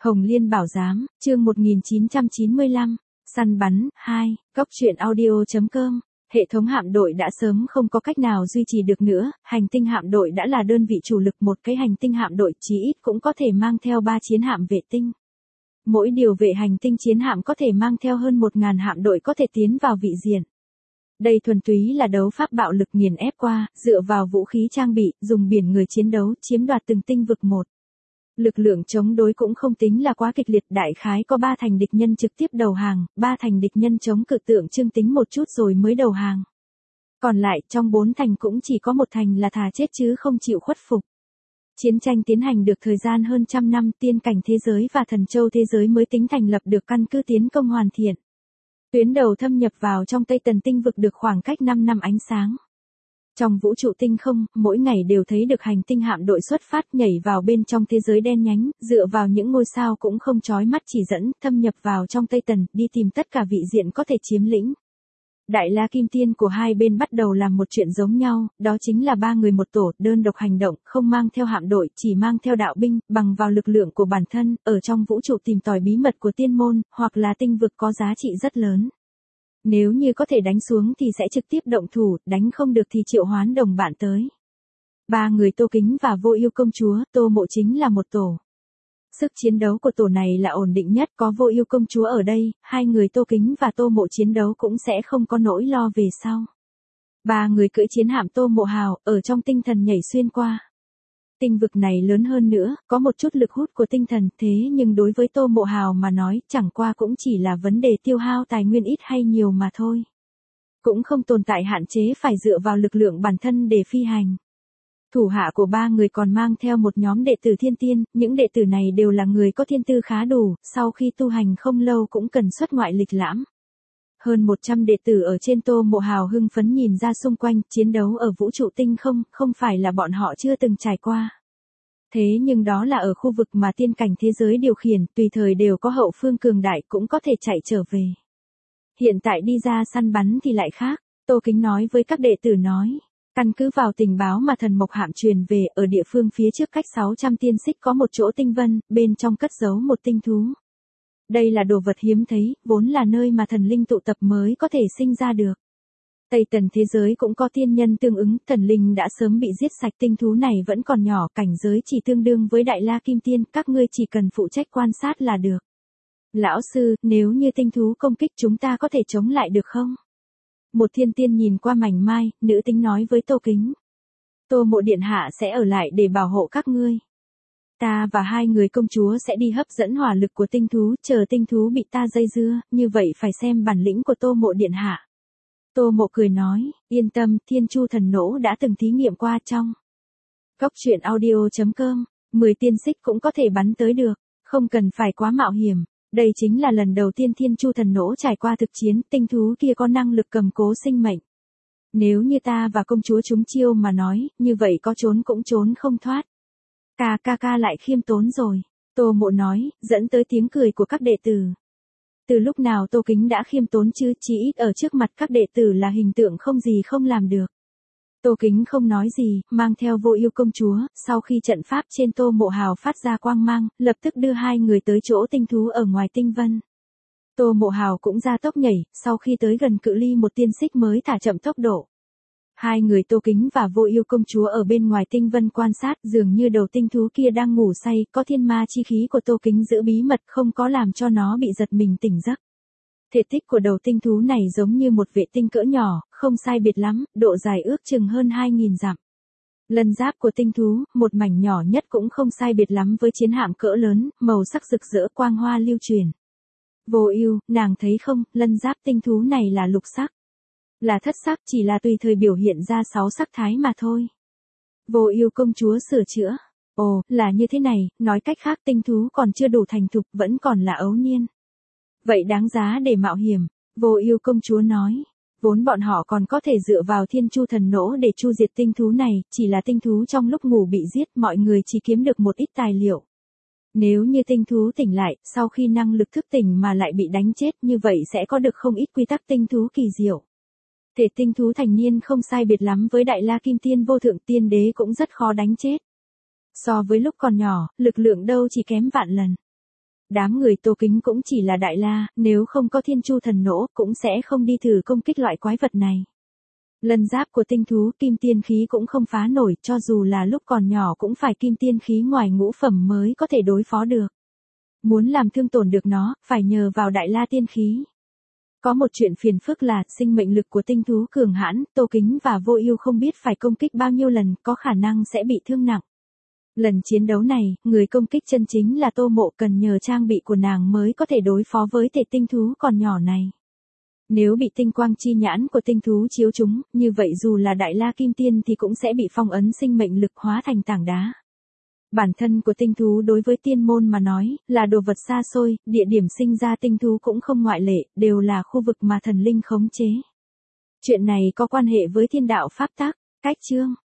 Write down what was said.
Hồng Liên Bảo Giám, chương 1995, săn bắn, 2, góc truyện audio.com. Hệ thống hạm đội đã sớm không có cách nào duy trì được nữa, hành tinh hạm đội đã là đơn vị chủ lực, một cái hành tinh hạm đội chí ít cũng có thể mang theo 3 chiến hạm vệ tinh. Mỗi điều vệ hành tinh chiến hạm có thể mang theo hơn 1.000 hạm đội có thể tiến vào vị diện. Đây thuần túy là đấu pháp bạo lực nghiền ép qua, dựa vào vũ khí trang bị, dùng biển người chiến đấu, chiếm đoạt từng tinh vực một. Lực lượng chống đối cũng không tính là quá kịch liệt, đại khái có 3 thành địch nhân trực tiếp đầu hàng, 3 thành địch nhân chống cự tượng trưng tính một chút rồi mới đầu hàng. Còn lại, trong 4 thành cũng chỉ có 1 thành là thà chết chứ không chịu khuất phục. Chiến tranh tiến hành được thời gian hơn trăm năm, tiên cảnh thế giới và thần châu thế giới mới tính thành lập được căn cứ tiến công hoàn thiện. Tuyến đầu thâm nhập vào trong Tây Tần tinh vực được khoảng cách 5 năm ánh sáng. Trong vũ trụ tinh không, mỗi ngày đều thấy được hành tinh hạm đội xuất phát nhảy vào bên trong thế giới đen nhánh, dựa vào những ngôi sao cũng không chói mắt chỉ dẫn, thâm nhập vào trong Tây Tần, đi tìm tất cả vị diện có thể chiếm lĩnh. Đại La Kim Tiên của hai bên bắt đầu làm một chuyện giống nhau, đó chính là 3 người một tổ, đơn độc hành động, không mang theo hạm đội, chỉ mang theo đạo binh, bằng vào lực lượng của bản thân, ở trong vũ trụ tìm tòi bí mật của tiên môn, hoặc là tinh vực có giá trị rất lớn. Nếu như có thể đánh xuống thì sẽ trực tiếp động thủ, đánh không được thì triệu hoán đồng bạn tới. 3 người Tô Kính và Vô Ưu công chúa, Tô Mộ chính là một tổ. Sức chiến đấu của tổ này là ổn định nhất, có Vô Ưu công chúa ở đây, 2 người Tô Kính và Tô Mộ chiến đấu cũng sẽ không có nỗi lo về sau. 3 người cưỡi chiến hạm Tô Mộ Hào, ở trong tinh thần nhảy xuyên qua. Tinh vực này lớn hơn nữa, có một chút lực hút của tinh thần, thế nhưng đối với Tô Mộ Hào mà nói, chẳng qua cũng chỉ là vấn đề tiêu hao tài nguyên ít hay nhiều mà thôi. Cũng không tồn tại hạn chế phải dựa vào lực lượng bản thân để phi hành. Thủ hạ của 3 người còn mang theo một nhóm đệ tử thiên tiên, những đệ tử này đều là người có thiên tư khá đủ, sau khi tu hành không lâu cũng cần xuất ngoại lịch lãm. Hơn 100 đệ tử ở trên Tô Mộ Hào hưng phấn nhìn ra xung quanh, chiến đấu ở vũ trụ tinh không, không phải là bọn họ chưa từng trải qua. Thế nhưng đó là ở khu vực mà tiên cảnh thế giới điều khiển, tùy thời đều có hậu phương cường đại cũng có thể chạy trở về. Hiện tại đi ra săn bắn thì lại khác, Tô Kính nói với các đệ tử nói. Căn cứ vào tình báo mà thần mộc hạm truyền về, ở địa phương phía trước cách 600 tiên xích có một chỗ tinh vân, bên trong cất giấu một tinh thú. Đây là đồ vật hiếm thấy, vốn là nơi mà thần linh tụ tập mới có thể sinh ra được. Tây Tần thế giới cũng có tiên nhân tương ứng, thần linh đã sớm bị giết sạch, tinh thú này vẫn còn nhỏ, cảnh giới chỉ tương đương với Đại La Kim Tiên, các ngươi chỉ cần phụ trách quan sát là được. Lão sư, nếu như tinh thú công kích chúng ta có thể chống lại được không? Một thiên tiên nhìn qua mảnh mai, nữ tính nói với Tô Kính. Tô Mộ điện hạ sẽ ở lại để bảo hộ các ngươi. Ta và 2 người công chúa sẽ đi hấp dẫn hỏa lực của tinh thú, chờ tinh thú bị ta dây dưa, như vậy phải xem bản lĩnh của Tô Mộ điện hạ. Tô Mộ cười nói, yên tâm, Thiên Chu thần nỗ đã từng thí nghiệm qua trong. Góc truyện audio.com, 10 tiên xích cũng có thể bắn tới được, không cần phải quá mạo hiểm. Đây chính là lần đầu tiên Thiên Chu thần nỗ trải qua thực chiến, tinh thú kia có năng lực cầm cố sinh mệnh. Nếu như ta và công chúa chúng chiêu mà nói, như vậy có trốn cũng trốn không thoát. Ca lại khiêm tốn rồi. Tô Mộ nói, dẫn tới tiếng cười của các đệ tử. Từ lúc nào Tô Kính đã khiêm tốn chứ, chỉ ít ở trước mặt các đệ tử là hình tượng không gì không làm được. Tô Kính không nói gì, mang theo Vô Ưu công chúa, sau khi trận pháp trên Tô Mộ Hào phát ra quang mang, lập tức đưa 2 người tới chỗ tinh thú ở ngoài tinh vân. Tô Mộ Hào cũng ra tốc nhảy, sau khi tới gần cự ly một tiên xích mới thả chậm tốc độ. 2 người Tô Kính và Vô Ưu công chúa ở bên ngoài tinh vân quan sát, dường như đầu tinh thú kia đang ngủ say, có thiên ma chi khí của Tô Kính giữ bí mật không có làm cho nó bị giật mình tỉnh giấc. Thể tích của đầu tinh thú này giống như một vệ tinh cỡ nhỏ, không sai biệt lắm, độ dài ước chừng hơn 2.000 dặm. Lân giáp của tinh thú, một mảnh nhỏ nhất cũng không sai biệt lắm với chiến hạm cỡ lớn, màu sắc rực rỡ quang hoa lưu truyền. Vô Ưu, nàng thấy không, lân giáp tinh thú này là lục sắc. Là thất sắc, chỉ là tùy thời biểu hiện ra 6 sắc thái mà thôi. Vô Ưu công chúa sửa chữa. Ồ, là như thế này, nói cách khác tinh thú còn chưa đủ thành thục, vẫn còn là ấu niên. Vậy đáng giá để mạo hiểm, Vô Ưu công chúa nói. Vốn bọn họ còn có thể dựa vào Thiên Chu thần nỗ để chu diệt tinh thú này, chỉ là tinh thú trong lúc ngủ bị giết, mọi người chỉ kiếm được một ít tài liệu. Nếu như tinh thú tỉnh lại, sau khi năng lực thức tỉnh mà lại bị đánh chết, như vậy sẽ có được không ít quy tắc tinh thú kỳ diệu. Thể tinh thú thành niên không sai biệt lắm với Đại La Kim Tiên vô thượng tiên đế cũng rất khó đánh chết. So với lúc còn nhỏ, lực lượng đâu chỉ kém vạn lần. Đám người Tô Kính cũng chỉ là đại la, nếu không có thiên chu thần nỗ, cũng sẽ không đi thử công kích loại quái vật này. Lân giáp của tinh thú kim tiên khí cũng không phá nổi, cho dù là lúc còn nhỏ cũng phải kim tiên khí ngoài ngũ phẩm mới có thể đối phó được. Muốn làm thương tổn được nó, phải nhờ vào đại la tiên khí. Có một chuyện phiền phức là, sinh mệnh lực của tinh thú cường hãn, Tô Kính và Vô Ưu không biết phải công kích bao nhiêu lần, có khả năng sẽ bị thương nặng. Lần chiến đấu này, người công kích chân chính là Tô Mộ, cần nhờ trang bị của nàng mới có thể đối phó với thể tinh thú còn nhỏ này. Nếu bị tinh quang chi nhãn của tinh thú chiếu trúng, như vậy dù là đại la kim tiên thì cũng sẽ bị phong ấn sinh mệnh lực hóa thành tảng đá. Bản thân của tinh thú đối với tiên môn mà nói, là đồ vật xa xôi, địa điểm sinh ra tinh thú cũng không ngoại lệ, đều là khu vực mà thần linh khống chế. Chuyện này có quan hệ với thiên đạo pháp tắc, cách chương.